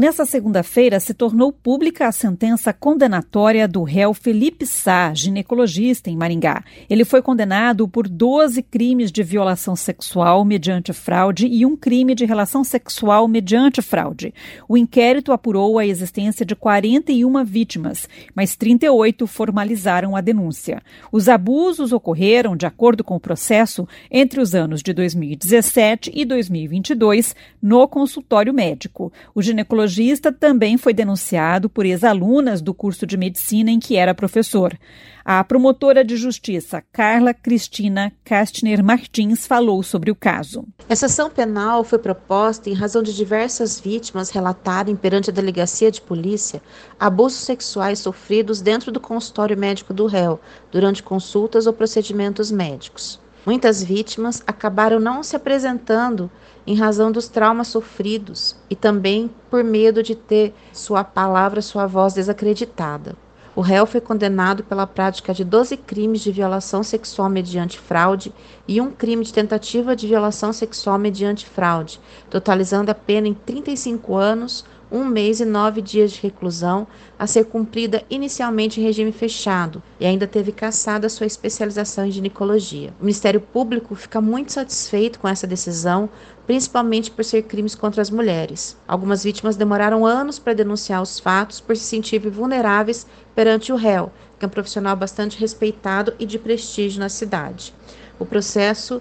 Nessa segunda-feira, se tornou pública a sentença condenatória do réu Felipe Sá, ginecologista em Maringá. Ele foi condenado por 12 crimes de violação sexual mediante fraude e um crime de relação sexual mediante fraude. O inquérito apurou a existência de 41 vítimas, mas 38 formalizaram a denúncia. Os abusos ocorreram, de acordo com o processo, entre os anos de 2017 e 2022, no consultório médico. O ginecologista também foi denunciado por ex-alunas do curso de medicina em que era professor. A promotora de justiça, Carla Cristina Kastner Martins, falou sobre o caso. Essa ação penal foi proposta em razão de diversas vítimas relatarem perante a delegacia de polícia abusos sexuais sofridos dentro do consultório médico do réu, durante consultas ou procedimentos médicos. Muitas vítimas acabaram não se apresentando em razão dos traumas sofridos e também por medo de ter sua palavra, sua voz desacreditada. O réu foi condenado pela prática de 12 crimes de violação sexual mediante fraude e um crime de tentativa de violação sexual mediante fraude, totalizando a pena em 35 anos, 1 mês e 9 dias de reclusão, a ser cumprida inicialmente em regime fechado, e ainda teve cassada sua especialização em ginecologia. O Ministério Público fica muito satisfeito com essa decisão, principalmente por ser crimes contra as mulheres. Algumas vítimas demoraram anos para denunciar os fatos por se sentirem vulneráveis perante o réu, que é um profissional bastante respeitado e de prestígio na cidade. O processo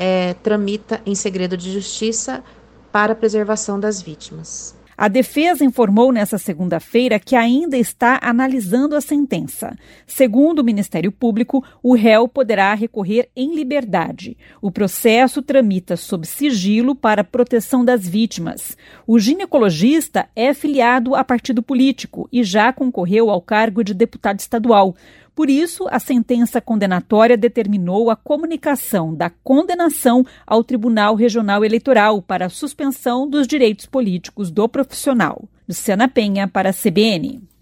tramita em segredo de justiça para a preservação das vítimas. A defesa informou nesta segunda-feira que ainda está analisando a sentença. Segundo o Ministério Público, o réu poderá recorrer em liberdade. O processo tramita sob sigilo para proteção das vítimas. O ginecologista é filiado a partido político e já concorreu ao cargo de deputado estadual. Por isso, a sentença condenatória determinou a comunicação da condenação ao Tribunal Regional Eleitoral para a suspensão dos direitos políticos do profissional. Luciana Penha, para a CBN.